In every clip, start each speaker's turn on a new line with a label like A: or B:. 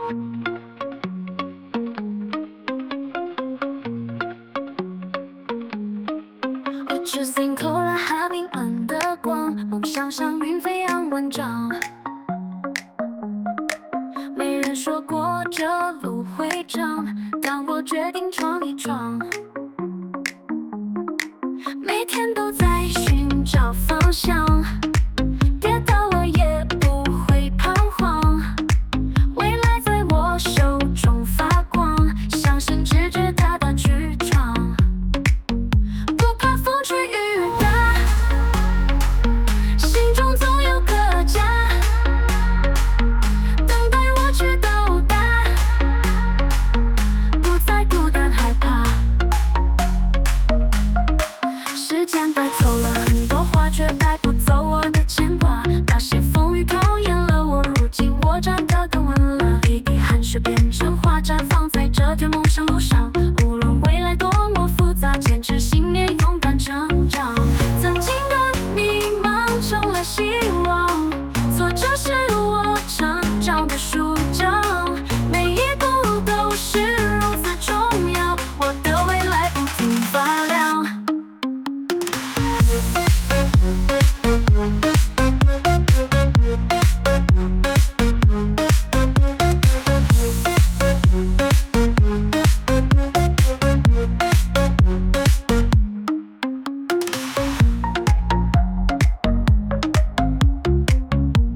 A: 我只think透了海平安的光，梦想像云飞扬万丈。没人说过这路会长，但我决定闯一闯。每天都在寻找方向，跌倒了也不会彷徨。未来在我手中发光，相信直觉大胆去闯，不怕风吹雨打，心中总有个家，等待我去到达，不再孤单害怕。时间带走了很多话，却带不走我的牵挂。那些风雨考验了我，如今我站得更稳了。一滴汗水变成花，绽放在这条梦想路上。无论未来多么复杂，坚持信念，勇敢成长。曾经的迷茫成了希望，挫折是我成长的书章。每一步都是如此重要，我的未来不停发亮。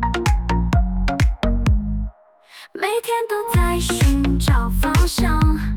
A: 每天都在寻找方向。